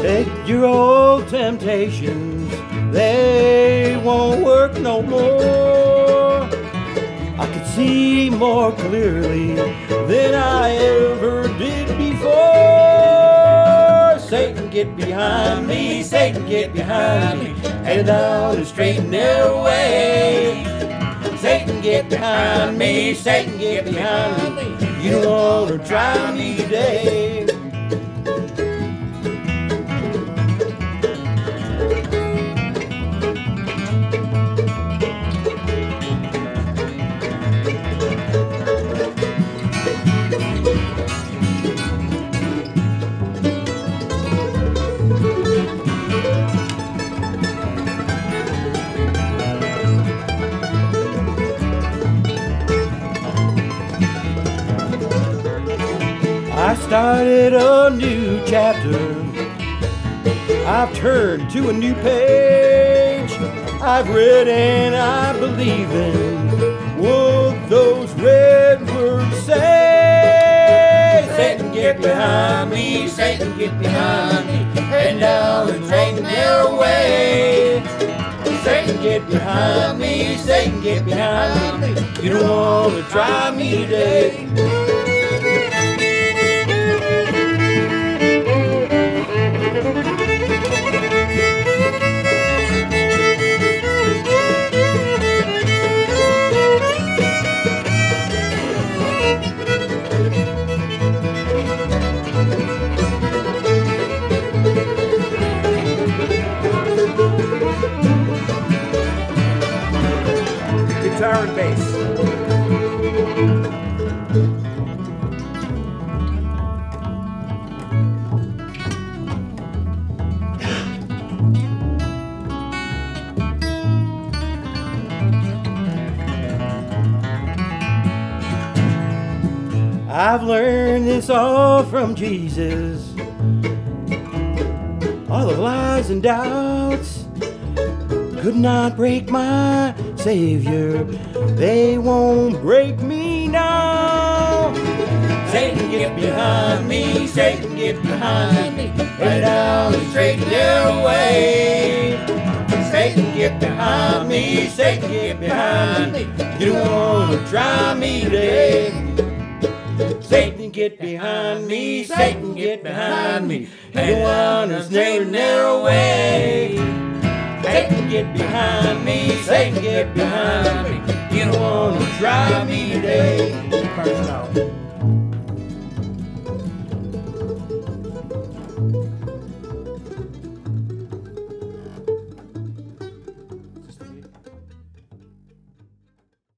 Take your old temptations, they won't work no more. I could see more clearly than I ever did before. Satan, get behind me, Satan, get behind me, head down the straight and narrow way. Satan, get behind me, Satan, get behind me, you don't want to try me today. I started a new chapter, I've turned to a new page. I've read and I believe in what those red words say. Satan, get behind me, Satan, get behind me, head down the straight and narrow way. Satan, get behind me, Satan, get behind me, you don't want to try me today. Guitar and bass. I've learned this all from Jesus. All the lies and doubts could not break my Savior. They won't break me now. Satan, get behind me, Satan, get behind me, right down the straight and narrow way. Satan, get behind me, Satan, get behind me, you don't want to try me today. Satan, get behind me, Satan, get behind me, head down this narrow way. Satan, get behind me, Satan, get behind me, you don't want to try me today. First out.